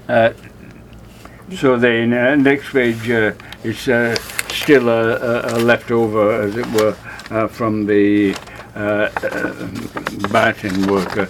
So the next page is still a leftover, as it were, from the Barton worker.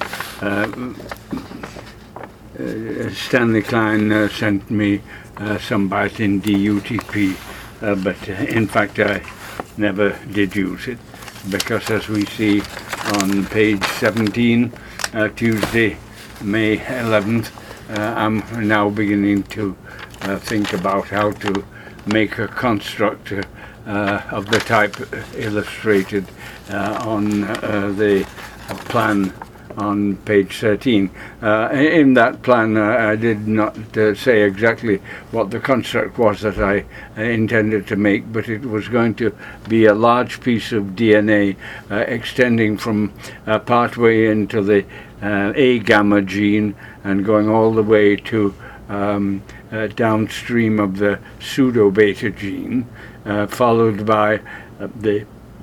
Stanley Klein sent me some Barton DUTP, but in fact I never did use it, because as we see on page 17, Tuesday, May 11th, I'm now beginning to think about how to make a construct of the type illustrated on the plan on page 13. In that plan I did not say exactly what the construct was that I intended to make, but it was going to be a large piece of DNA extending from partway into the A gamma gene and going all the way to downstream of the pseudo beta gene, followed by the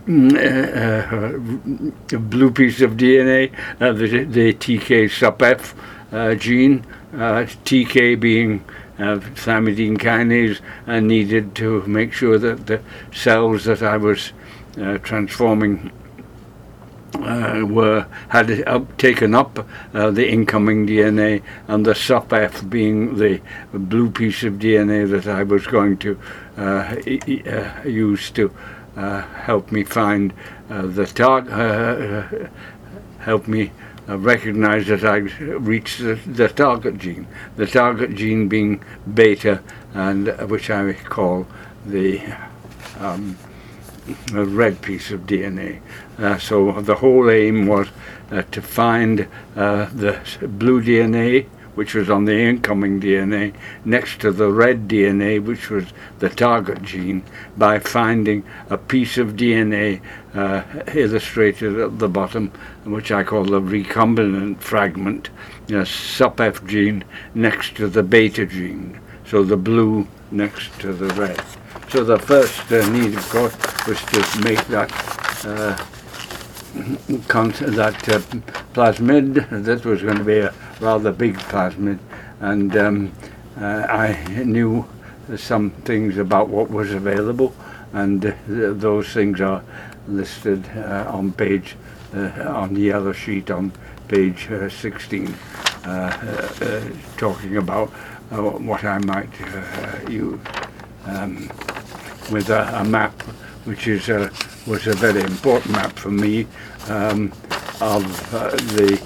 blue piece of DNA, the TK sub F gene, TK being thymidine kinase, needed to make sure that the cells that I was transforming had taken up the incoming DNA, and the sub F being the blue piece of DNA that I was going to use to help me find the target, help me recognize that I reached the target gene. The target gene being beta, and which I call the red piece of DNA. So the whole aim was to find the blue DNA, which was on the incoming DNA, next to the red DNA, which was the target gene, by finding a piece of DNA illustrated at the bottom, which I call the recombinant fragment, sub F gene next to the beta gene, so the blue next to the red. So the first need, of course, was to make that plasmid. That was going to be a rather big plasmid, and I knew some things about what was available, and those things are listed on page on the other sheet on page 16, talking about what I might use with a map, which is was a very important map for me, of the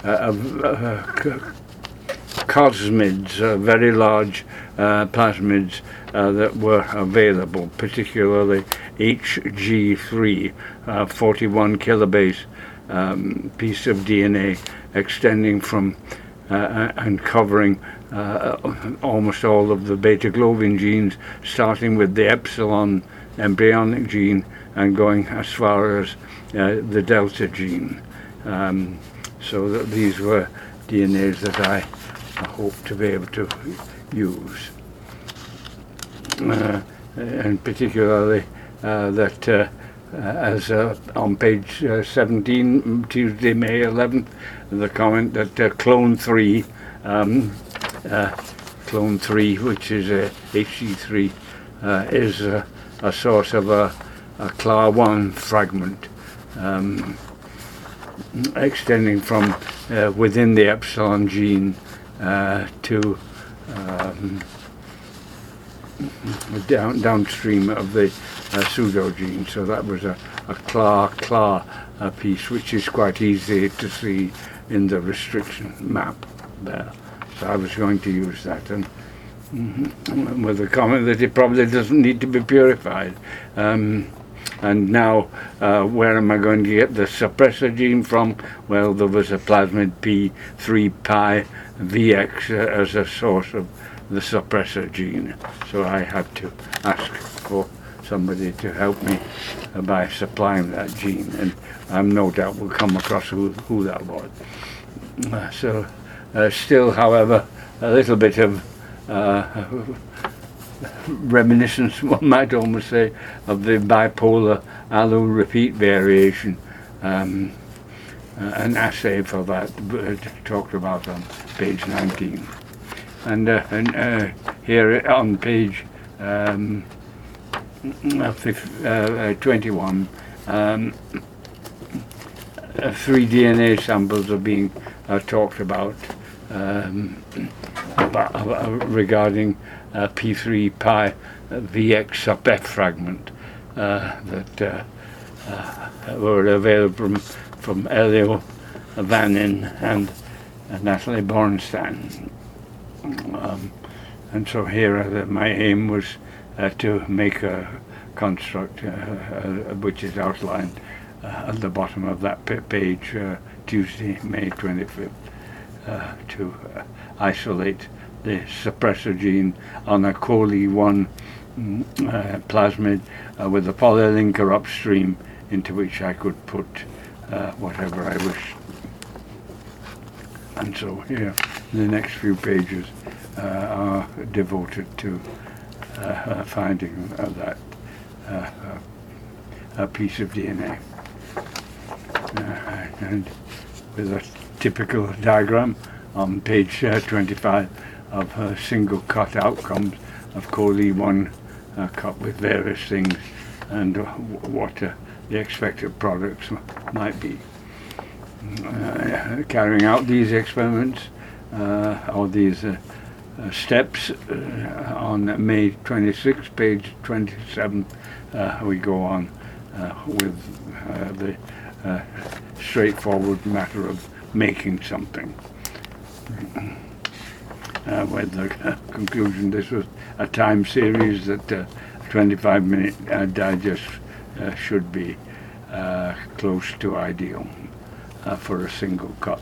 cosmids, very large plasmids that were available, particularly HG3, 41 kilobase piece of DNA extending from and covering almost all of the beta globin genes, starting with the epsilon embryonic gene and going as far as the delta gene. So that these were DNAs that I hope to be able to use. And particularly that as on page 17, Tuesday, May 11th, the comment that clone 3, which is HG3, is a source of a CLA1 fragment extending from within the epsilon gene to downstream of the pseudo gene. So that was a CLA piece, which is quite easy to see in the restriction map there. So I was going to use that, and with the comment that it probably doesn't need to be purified. And now, where am I going to get the suppressor gene from? Well, there was a plasmid P3pi VX as a source of the suppressor gene. So I had to ask for somebody to help me by supplying that gene, and I'm no doubt we'll come across who that was. Still, however, a little bit of reminiscence, one might almost say, of the bipolar allo repeat variation. An assay for that talked about on page 19. and here on page 21, 3 DNA samples are being talked about, regarding P3 pi VX sub F fragment that were available from Elio Vanin and Natalie Bornstein. And so here my aim was to make a construct which is outlined at the bottom of that page, Tuesday, May 25th, to isolate the suppressor gene on a CoLE1 plasmid with a polylinker upstream into which I could put whatever I wished. And so here, the next few pages are devoted to finding that a piece of DNA. And with a typical diagram on page 25 of single cut outcomes of CoLE1 cut with various things and what the expected products might be. Carrying out these experiments or these steps on May 26, page 27, we go on with the straightforward matter of making something. With the conclusion this was a time series that 25-minute digest should be close to ideal for a single cut.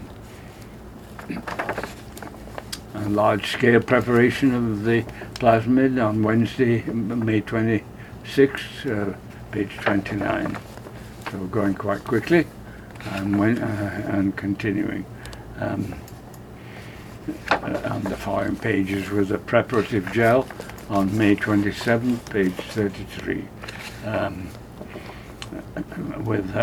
A large-scale preparation of the plasmid on Wednesday, May 26th, page 29. So going quite quickly and continuing. On the following pages with a preparative gel on May 27th, page 33, with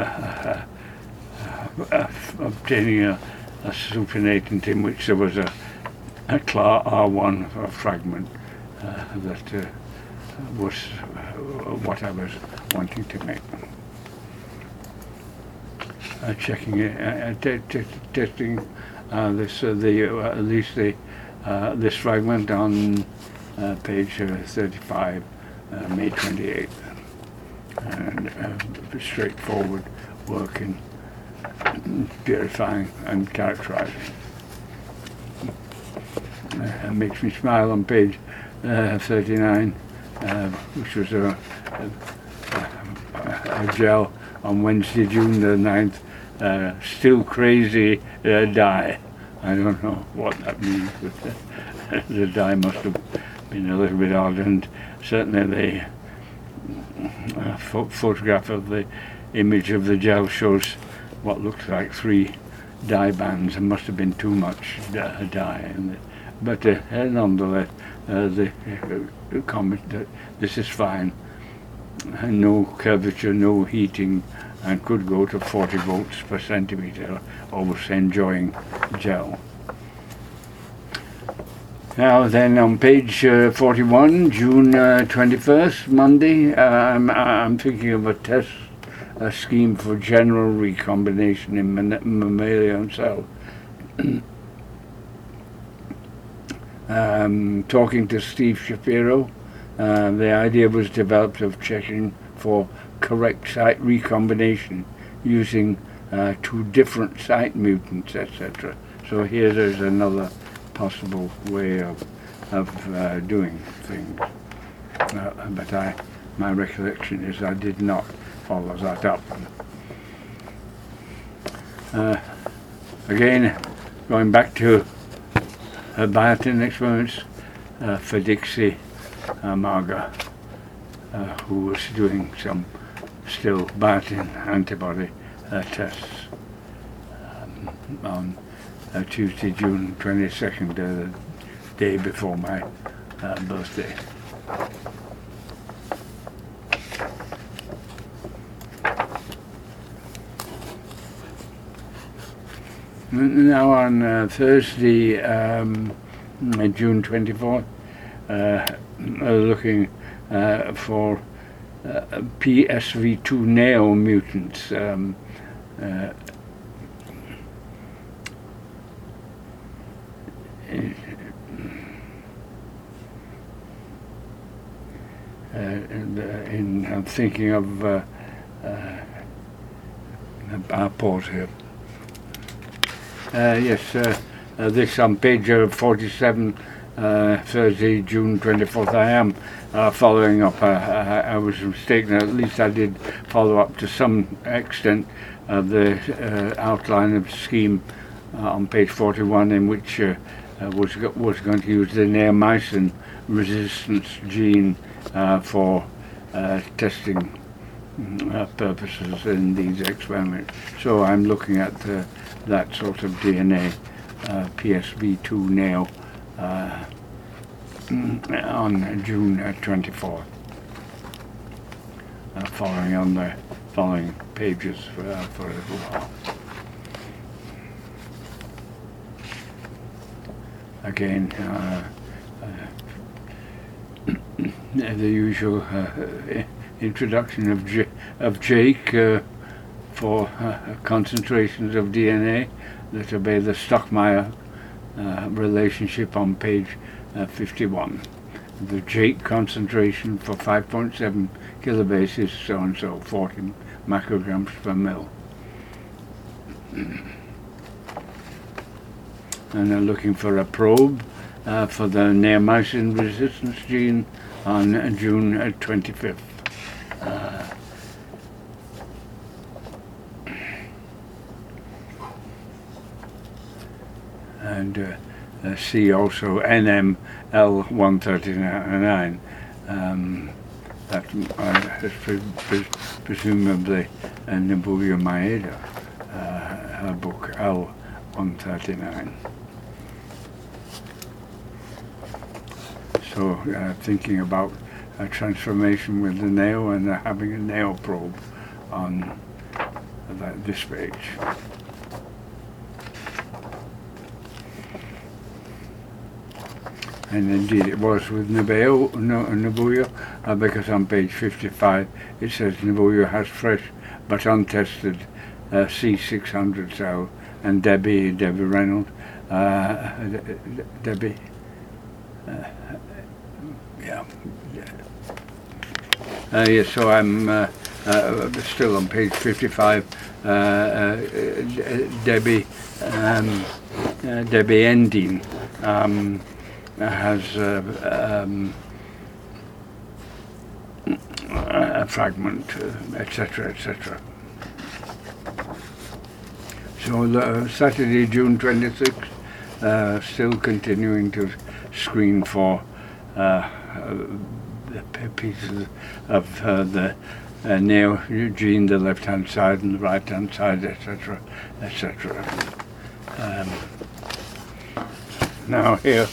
obtaining a supernatant in which there was a CLA R1 fragment that was what I was wanting to make. Checking it, testing this at least this fragment on page 35, May 28th, and straightforward work in purifying and characterizing. It makes me smile on page 39, which was a gel on Wednesday, June the 9th, still crazy dye. I don't know what that means, but the dye must have been a little bit odd, and certainly the photograph of the image of the gel shows what looks like 3 dye bands. There must have been too much dye in it. But nonetheless, the comment that this is fine, no curvature, no heating, and could go to 40 volts per centimeter, always enjoying gel. Now then, on page 41, June 21st, Monday, I'm thinking of a test scheme for general recombination in mammalian cells. Talking to Steve Shapiro, the idea was developed of checking for correct site recombination using 2 different site mutants, etc. So here there's another possible way of doing things. But my recollection is I did not follow that up. Again, going back to biotin experiments for Dixie Marga, who was doing some still biotin antibody tests on Tuesday, June 22nd, the day before my birthday. Now on Thursday, June 24th, looking for PSV2 neo mutants. I'm thinking of our port here. Yes, this on page 47, Thursday, June 24th. I am following up. I was mistaken. At least I did follow up to some extent of the outline of the scheme on page 41, in which was going to use the neomycin resistance gene for testing purposes in these experiments. So I'm looking at that sort of DNA, PSV2 neo, on June 24th, following on the following pages for a little while. Again, the usual introduction of Jake for concentrations of DNA that obey the Stockmeyer relationship on page 51. The Jake concentration for 5.7 kilobase is so and so, 40 micrograms per mil. And they're looking for a probe for the neomycin resistance gene on June 25th. And see also NML139. That is presumably Nibuya Maeda, her book L139. So thinking about a transformation with the neo and having a neo probe on this page. And indeed it was with Nibuya, because on page 55 it says Nibuya has fresh but untested C600 cell, and Debbie Reynolds, Debbie, yes, so I'm still on page 55, Debbie Endine has a fragment, etc., etc. So Saturday, June 26th, still continuing to screen for pieces of the neo gene, the left-hand side and the right-hand side, etc., etc. Now here,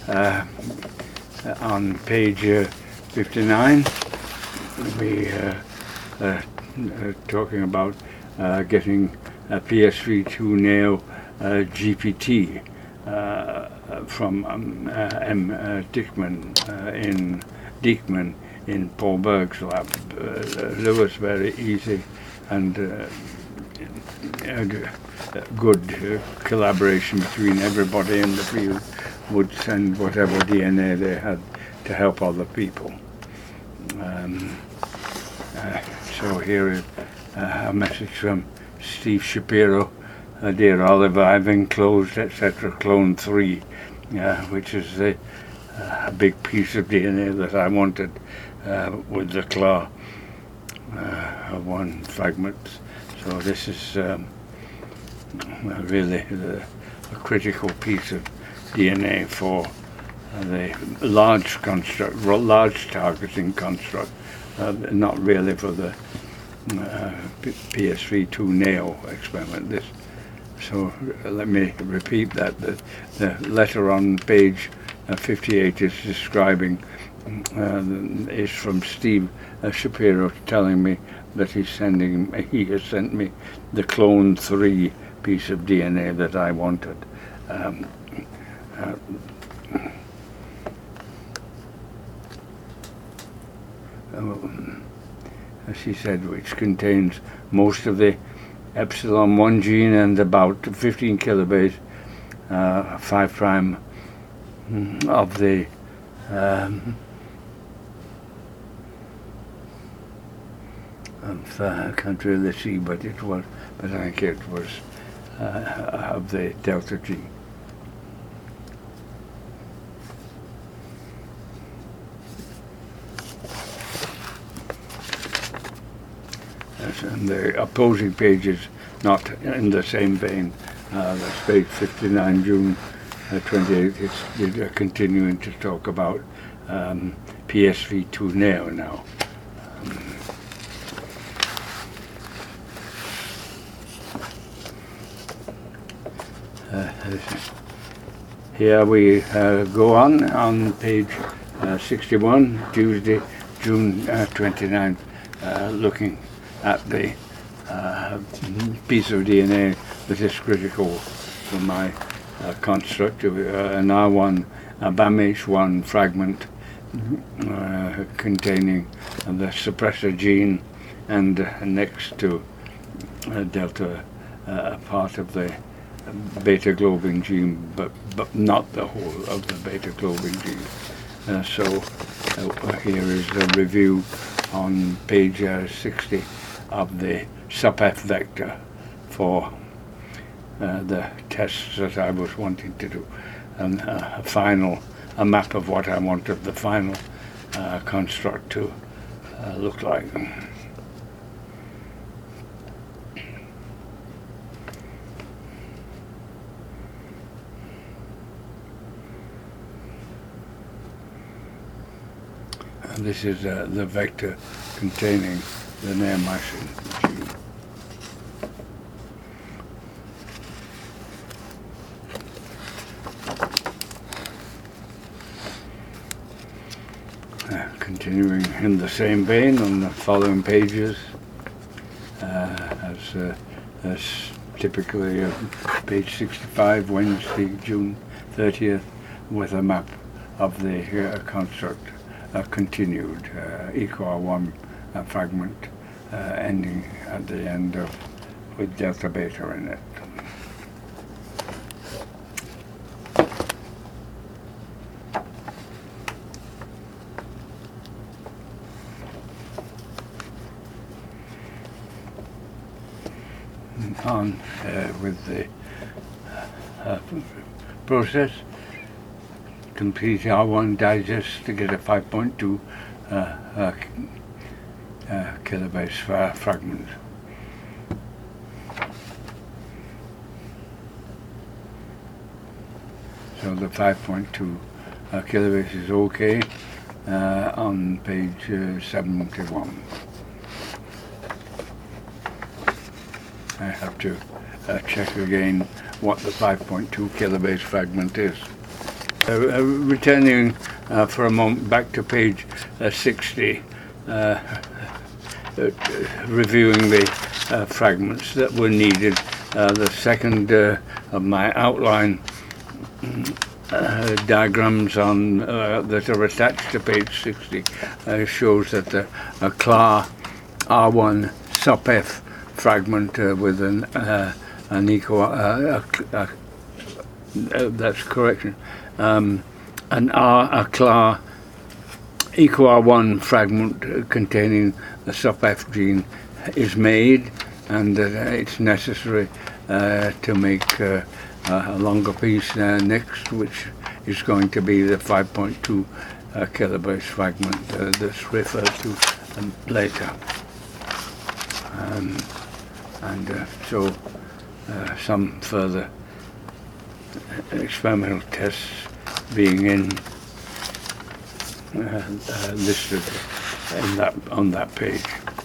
on page 59, we are talking about getting a PSV2 neo GPT from M. Diekman in Paul Berg's lab. Lewis, very easy and good collaboration between everybody in the field, would send whatever DNA they had to help other people. So here is a message from Steve Shapiro. Dear Oliver, I've enclosed, etc., clone 3, which is a big piece of DNA that I wanted with the claw, 1 fragment. So this is really a critical piece of DNA for the large construct, large targeting construct, not really for the PSV2 neo experiment. So let me repeat that. The letter on page 58 is describing, is from Steve Shapiro, telling me that he has sent me the clone 3 piece of DNA that I wanted. as she said, which contains most of the epsilon 1 gene and about 15 kilobase 5 prime of the I can't really see, but I think it was of the delta gene. And the opposing page is not in the same vein. That's page 59, June 28th. It's continuing to talk about PSV2 now. Here we go on page 61, Tuesday, June 29th, looking at the piece of DNA that is critical for my construct of an R1, a BAMH1 fragment containing the suppressor gene, and next to delta part of the beta globin gene, but not the whole of the beta globin gene. So here is a review on page 60 of the SUPF vector for the tests that I was wanting to do, and a map of what I wanted the final construct to look like. And this is the vector containing the neomycin gene. Continuing in the same vein on the following pages, as typically page 65, Wednesday, June 30th, with a map of the construct, continued EcoR1 fragment ending at the end with delta beta in it. On with the process, complete R1 digest to get a 5.2 kilobase fragment. So the 5.2 kilobase is okay on page 71. I have to check again what the 5.2 kilobase fragment is. Returning for a moment back to page 60, reviewing the fragments that were needed. The second of my outline diagrams on that are attached to page 60 shows that the CLAR R1 SUPF fragment with an that's correction. A CLAR EcoR1 fragment containing the SUPF gene is made, and it's necessary to make a longer piece next, which is going to be the 5.2 kilobase fragment that's referred to later. So some further experimental tests being listed on that page.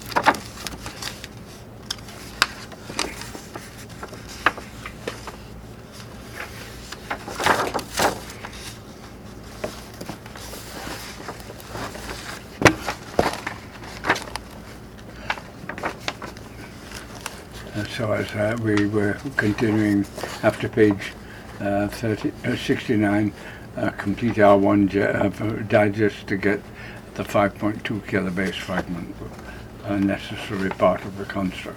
So as we were continuing after page 69, complete R1 digest to get the 5.2 kilobase fragment, a necessary part of the construct.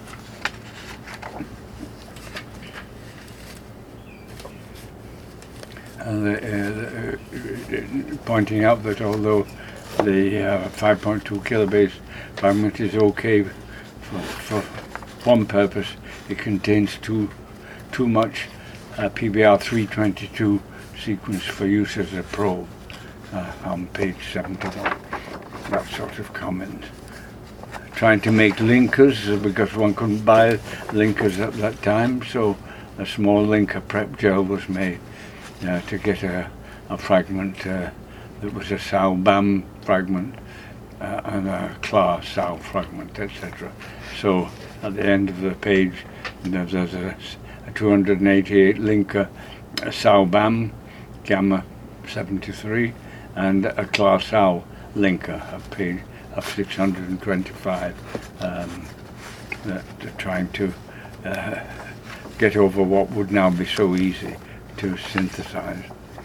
Pointing out that although the 5.2 kilobase fragment is okay for one purpose, it contains too much PBR 322 sequence for use as a probe on page 71. That sort of comment. Trying to make linkers because one couldn't buy linkers at that time, so a small linker prep gel was made to get a fragment that was a Sau-BAM fragment and a Klar Sau fragment, etc. So at the end of the page there's a 288 linker, a Sau-BAM Gamma 73, and a Klar Sau linker, a page of 625, that trying to get over what would now be so easy to synthesize.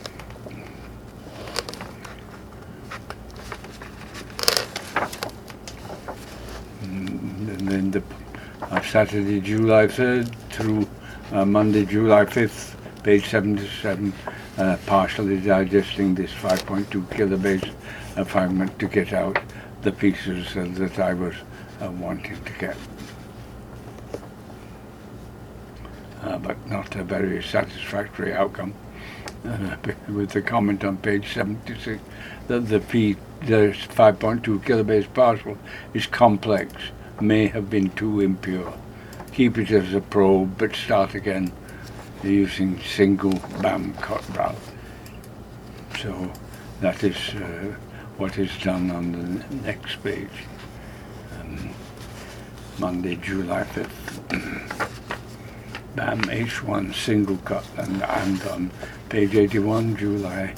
And then Saturday, July 3rd through Monday, July 5th, page 77, partially digesting this 5.2 kilobase fragment to get out the pieces that I was wanting to get. But not a very satisfactory outcome, with the comment on page 76 that the 5.2 kilobase particle is complex, may have been too impure. Keep it as a probe, but start again using single BAM cut broth. So that is what is done on the next page. Monday, July 5th. BAM H1 single cut, and on page 81, July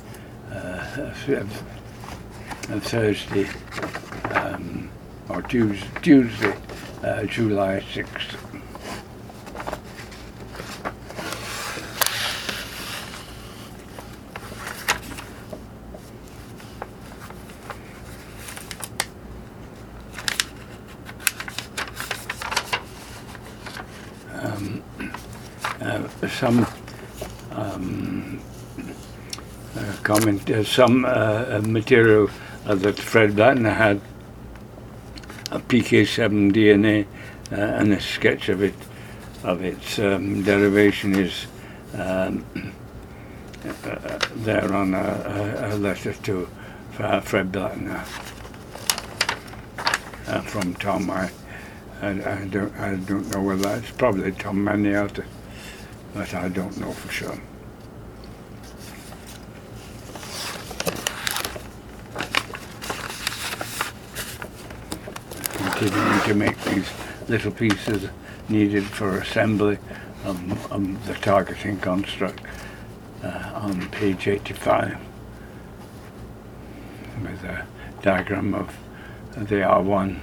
Thursday, or Tuesday, July 6th. Some comment, some material that Fred Blattner had, a PK7 DNA, and a sketch of its derivation is there on a letter to Fred Blattner from Tom. I don't know whether it's probably Tom Maniata, but I don't know for sure. Continuing to make these little pieces needed for assembly of the targeting construct on page 85, with a diagram of the R1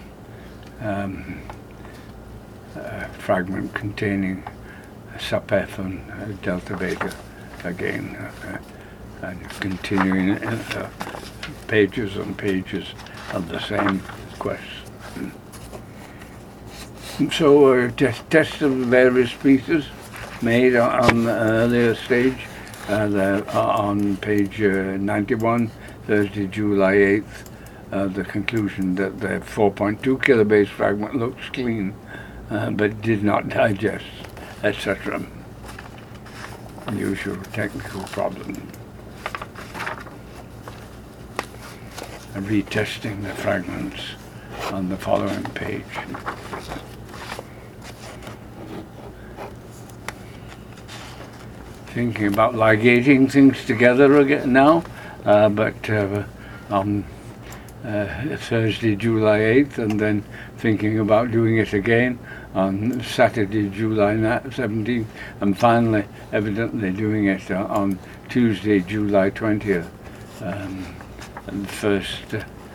fragment containing SUP-F and delta beta again, and continuing pages and pages of the same quest. So tests of various pieces made on the earlier stage, on page 91, Thursday, July 8th, the conclusion that the 4.2 kilobase fragment looks clean, but did not digest, etc. Usual technical problem. Retesting the fragments on the following page. Thinking about ligating things together again now, but on Thursday, July 8th, and then thinking about doing it again on Saturday, July 17th, and finally, evidently doing it on Tuesday, July 20th. And first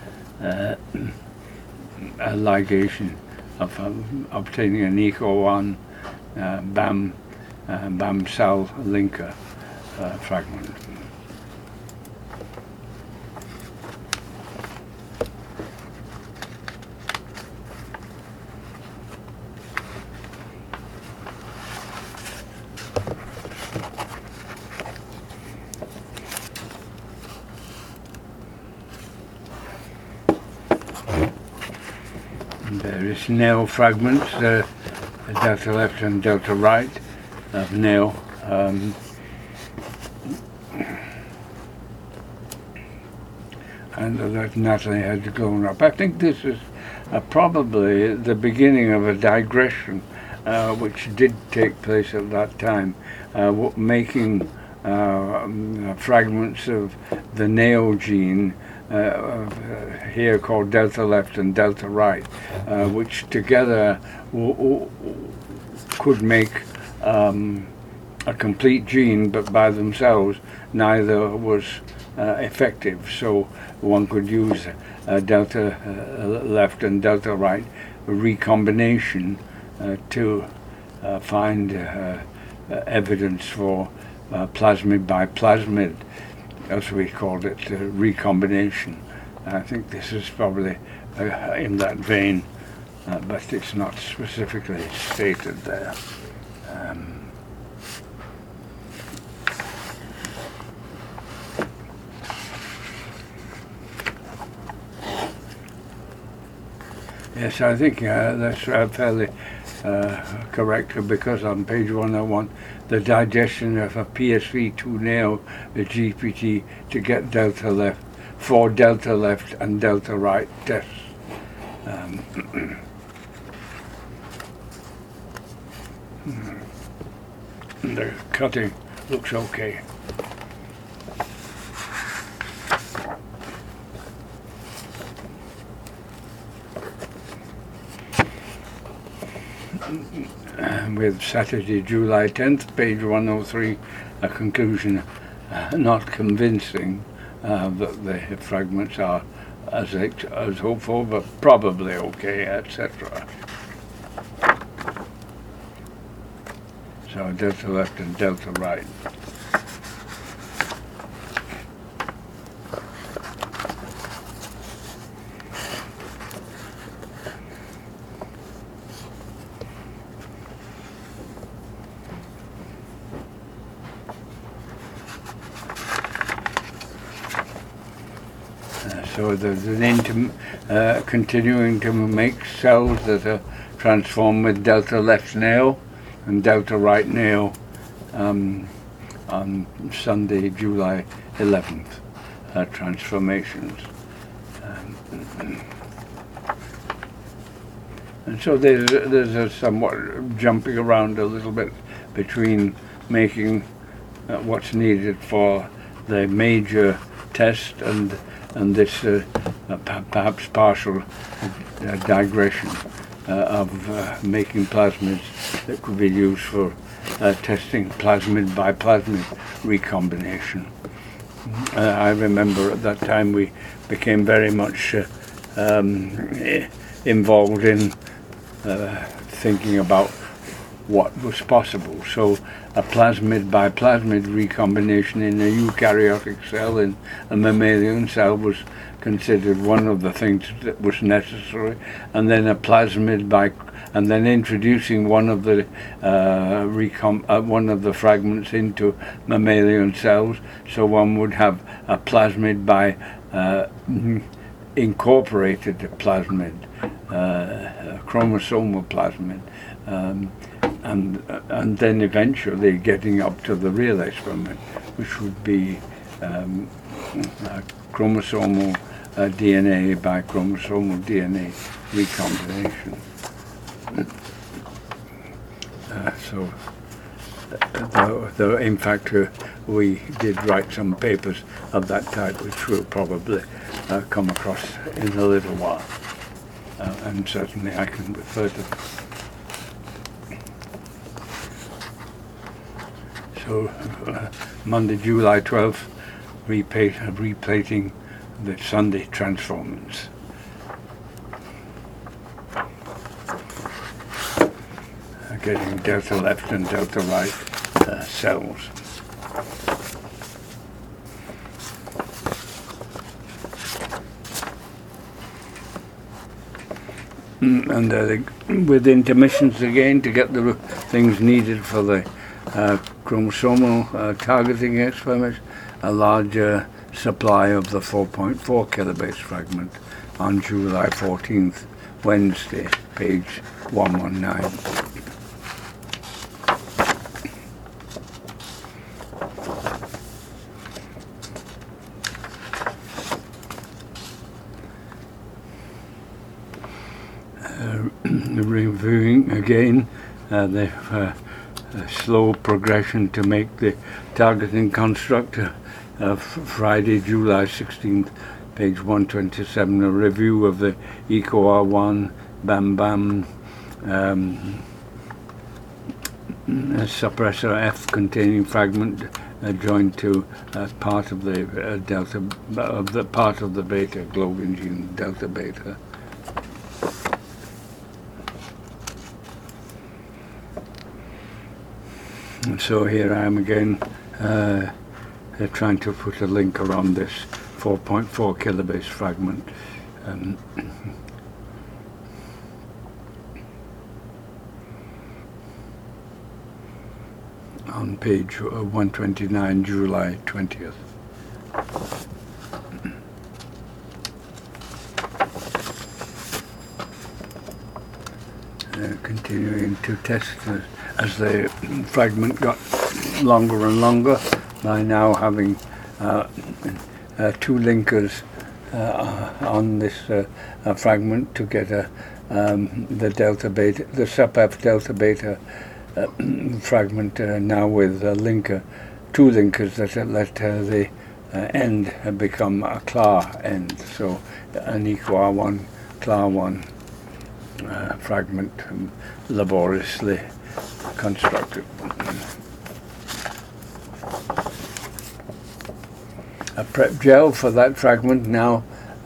ligation of obtaining an ECO1 BAM cell linker fragment. various nail fragments, delta left and delta right of nail. And that Natalie had grown up. I think this is probably the beginning of a digression which did take place at that time, making fragments of the nail gene here called delta left and delta right, which together could make a complete gene, but by themselves neither was effective. So one could use delta left and delta right recombination to find evidence for plasmid by plasmid, as we called it, recombination. I think this is probably in that vein, but it's not specifically stated there. Yes, I think that's fairly correct, because on page 101, the digestion of a PSV2 nail, the GPT, to get delta left, for delta left and delta right tests. The cutting looks okay. With Saturday, July 10th, page 103, a conclusion not convincing that the fragments are as hoped for, but probably okay, etc. So delta left and delta right. So there's an continuing to make cells that are transformed with delta left nail and delta right nail on Sunday, July 11th, transformations. And so there's a somewhat jumping around a little bit between making what's needed for the major test and this perhaps partial digression of making plasmids that could be used for testing plasmid by plasmid recombination. I remember at that time we became very much involved in thinking about what was possible. So a plasmid by plasmid recombination in a eukaryotic cell, in a mammalian cell, was considered one of the things that was necessary, and then a plasmid by, and then introducing one of the one of the fragments into mammalian cells, so one would have a plasmid by incorporated plasmid, a chromosomal plasmid. And then eventually getting up to the real experiment, which would be chromosomal DNA by chromosomal DNA recombination. So in fact, we did write some papers of that type, which we'll probably come across in a little while, and certainly I can refer to them. So Monday, July 12th, replating the Sunday transformants. Getting delta left and delta right cells. And with intermissions again to get the things needed for the chromosomal targeting experiments, a larger supply of the 4.4 kilobase fragment on July 14th Wednesday, page 119. Reviewing again the slow progression to make the targeting construct of Friday, July 16th, page 127, a review of the EcoR1 BAM suppressor F containing fragment joined to part of the part of the beta globin gene, delta beta. And so here I am again trying to put a linker on this 4.4 kilobase fragment. On page 129, July 20th. Continuing to test as the fragment got longer and longer, by now having two linkers on this fragment to get the delta beta, the sub-F delta beta fragment now with a linker, two linkers that let the end become a CLAR end, so an EcoR1 CLAR1 fragment laboriously constructed. A prep gel for that fragment now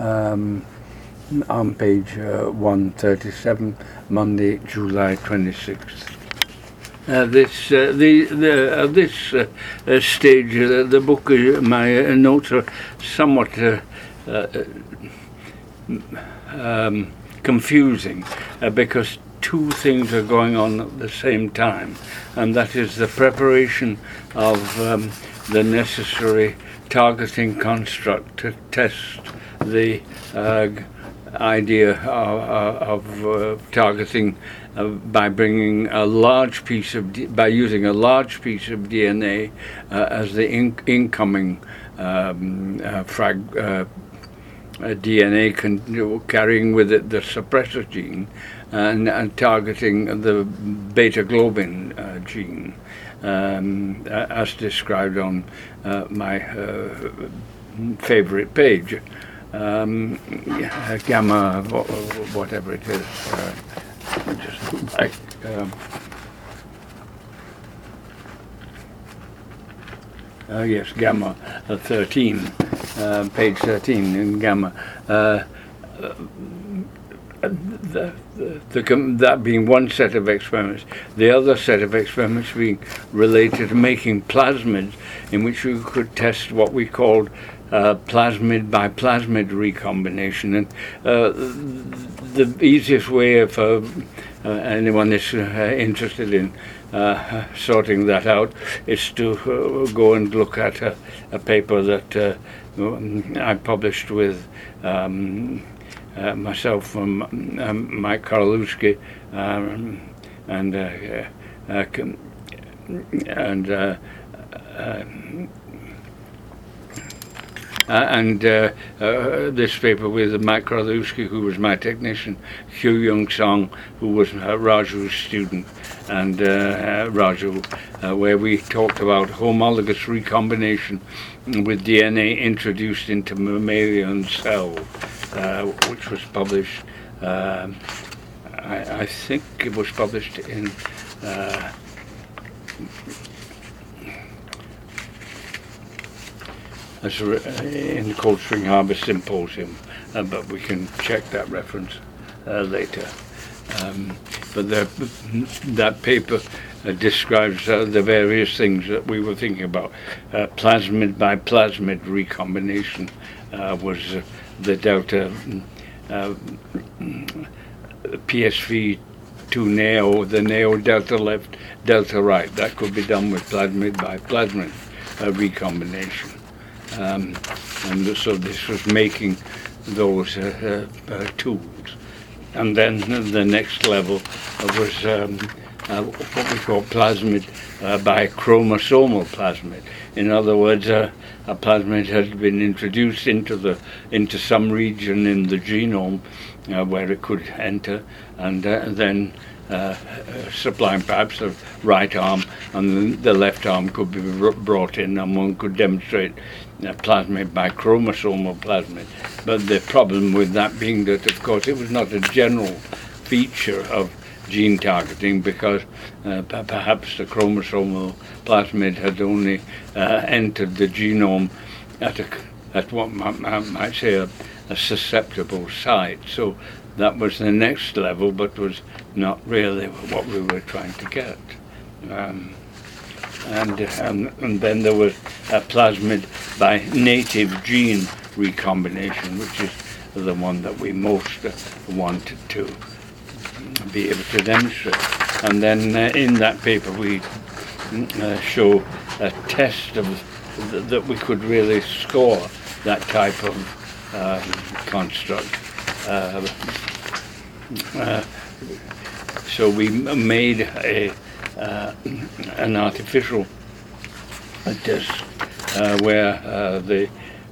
on page 137, Monday, July 26th. This stage, the book, my notes are somewhat confusing because two things are going on at the same time, and that is the preparation of the necessary targeting construct to test the idea of targeting by bringing a large piece of by using a large piece of DNA as the incoming DNA carrying with it the suppressor gene and targeting the beta globin gene, as described on my favorite page, gamma, whatever it is. Just like yes, gamma 13, page 13 in gamma. That being one set of experiments, the other set of experiments being related to making plasmids, in which we could test what we called plasmid by plasmid recombination. And the easiest way for anyone that's interested in sorting that out is to go and look at a paper that I published with myself and Mike Karolewski and this paper with Mike Karolewski, who was my technician, Hugh Young Song, who was Raju's student, and Raju, where we talked about homologous recombination with DNA introduced into mammalian cell, which was published, I think it was published in in the Cold Spring Harbor Symposium, but we can check that reference later. But that paper describes the various things that we were thinking about. Plasmid by plasmid recombination was the delta PSV2 neo, the neo delta left, delta right. That could be done with plasmid by plasmid recombination. And so this was making those tools. And then the next level was what we call plasmid by chromosomal plasmid. In other words, a plasmid had been introduced into some region in the genome where it could enter, and then supplying perhaps the right arm, and the left arm could be brought in, and one could demonstrate plasmid by chromosomal plasmid. But the problem with that being that, of course, it was not a general feature of gene targeting, because perhaps the chromosomal plasmid had only entered the genome at what I might say a susceptible site. So that was the next level, but was not really what we were trying to get. And then there was a plasmid by native gene recombination, which is the one that we most wanted to be able to demonstrate. And then in that paper we show a test of that we could really score that type of construct. So we made an artificial test where the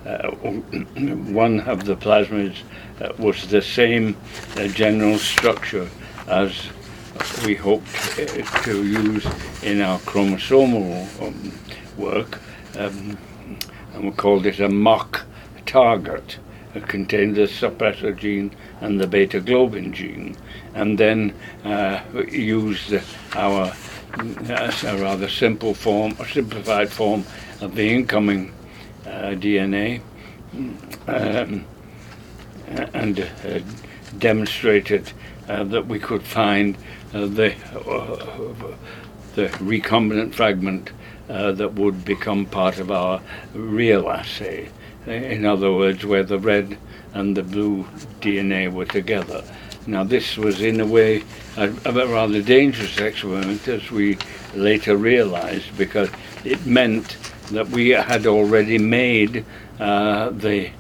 one of the plasmids was the same general structure as we hoped to use in our chromosomal work, and we called it a mock target. It contained the suppressor gene and the beta globin gene, and then used our a rather simple form, a simplified form of the incoming DNA, and demonstrated that we could find the recombinant fragment that would become part of our real assay. In other words, where the red and the blue DNA were together. Now, this was in a way a rather dangerous experiment, as we later realized, because it meant that we had already made a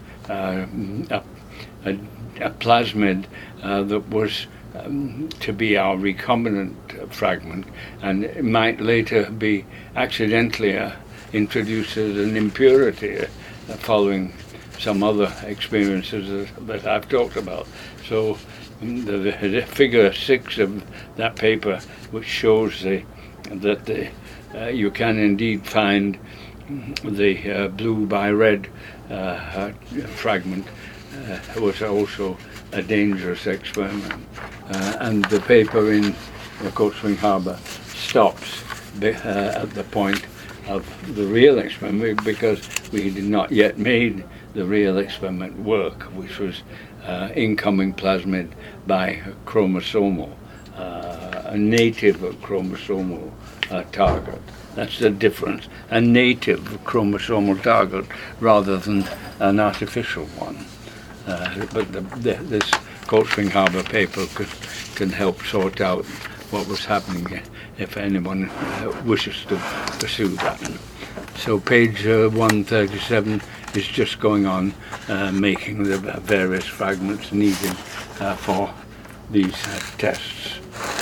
plasmid that was to be our recombinant fragment, and it might later be accidentally introduced as an impurity following some other experiences that I've talked about. So the figure 6 of that paper, which shows that you can indeed find the blue by red fragment, was also a dangerous experiment. And the paper in Cold Spring Harbor stops at the point of the real experiment, because we had not yet made the real experiment work, which was incoming plasmid by chromosomal, a native chromosomal target. That's the difference, a native chromosomal target rather than an artificial one. But this Cold Spring Harbor paper can help sort out what was happening if anyone wishes to pursue that. So page 137 is just going on making the various fragments needed for these tests.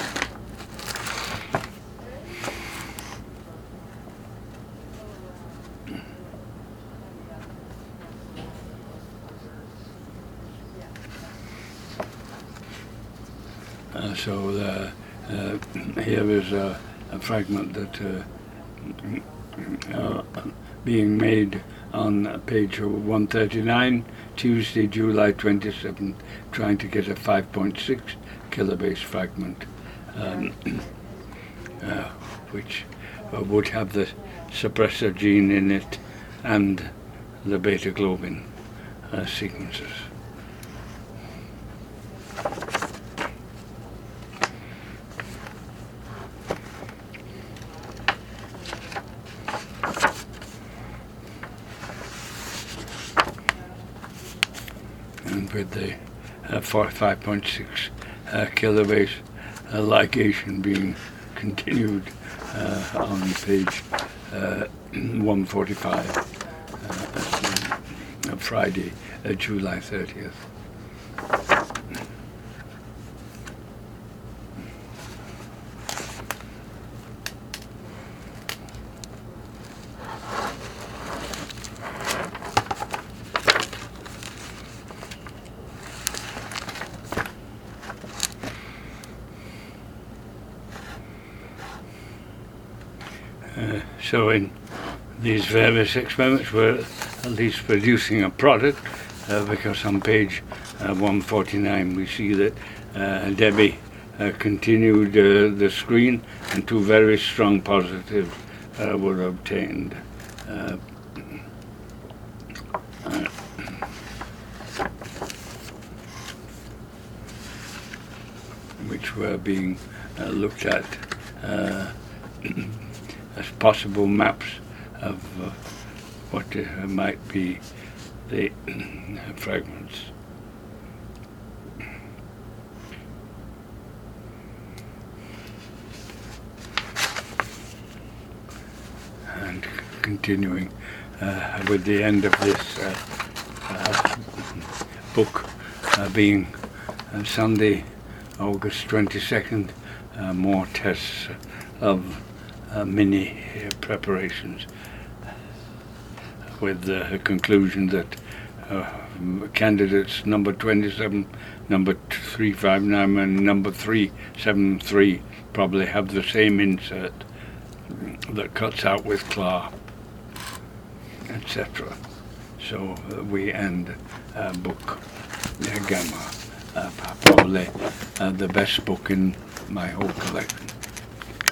So here is a fragment that being made on page 139, Tuesday, July 27th, trying to get a 5.6 kilobase fragment, which would have the suppressor gene in it and the beta globin sequences. And with the 5.6 kilobase ligation being continued on page 145, Friday, July 30th. So in these various experiments we're at least producing a product, because on page 149 we see that Debbie continued the screen and two very strong positives were obtained. Which were being looked at as possible maps of what might be the fragments. And continuing with the end of this book being Sunday, August 22nd, more tests of mini preparations, with the conclusion that candidates number 27, number 359 and number 373 probably have the same insert that cuts out with claw, etc. So we end book Gamma, probably the best book in my whole collection.